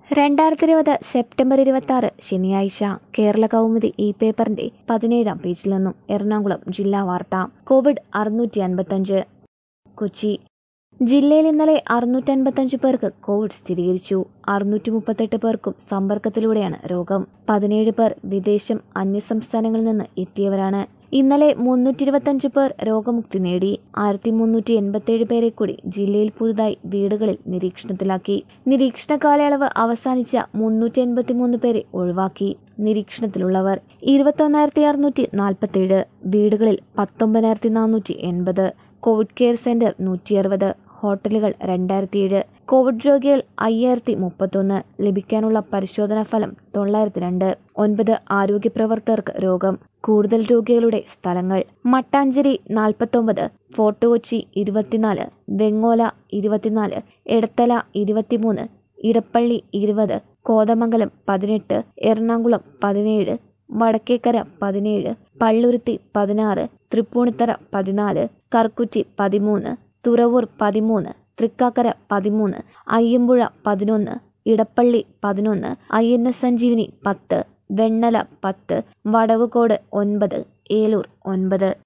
2020 September 26 ശനിയാഴ്ച കേരള കൗമുദി ഈ പേപ്പറിന്റെ 17-ാം പേജിൽ നിന്നും എറണാകുളം ജില്ലാ വാർത്ത. കോവിഡ് 655. കൊച്ചി ജില്ലയിൽ ഇന്നലെ 655 പേർക്ക് കോവിഡ് സ്ഥിരീകരിച്ചു. 638 പേർക്കും സമ്പർക്കത്തിലൂടെയാണ് രോഗം. 17 പേർ വിദേശം അന്യസംസ്ഥാനങ്ങളിൽ നിന്ന് എത്തിയവരാണ്. ഇന്നലെ 325 പേർ രോഗമുക്തി നേടി. 1387 പേരെ കൂടി ജില്ലയിൽ പുതുതായി വീടുകളിൽ നിരീക്ഷണത്തിലാക്കി. നിരീക്ഷണ കാലയളവ് അവസാനിച്ച 383 പേരെ ഒഴിവാക്കി. നിരീക്ഷണത്തിലുള്ളവർ 21,647, വീടുകളിൽ 19,480, കോവിഡ് കെയർ സെന്റർ 160, ഹോട്ടലുകൾ 2007, കോവിഡ് രോഗികൾ 5,031, ലഭിക്കാനുള്ള പരിശോധനാ ഫലം 902. 9 ആരോഗ്യ പ്രവർത്തകർക്ക് രോഗം. കൂടുതൽ രോഗികളുടെ സ്ഥലങ്ങൾ: മട്ടാഞ്ചേരി 49, ഫോർട്ട് കൊച്ചി 24, വെങ്ങോല 24, എടത്തല 23, ഇടപ്പള്ളി 20, കോതമംഗലം 18, എറണാകുളം 17, വടക്കേക്കര 17, പള്ളുരുത്തി 16, തൃപ്പൂണിത്തറ 14, കർക്കുറ്റി 13, തുറവൂർ 13, തൃക്കാക്കര 13, അയ്യമ്പുഴ 11, ഇടപ്പള്ളി 11, INS സഞ്ജീവനി 10, വെണ്ണല 10, വടവുകോട് 9, ഏലൂർ 9.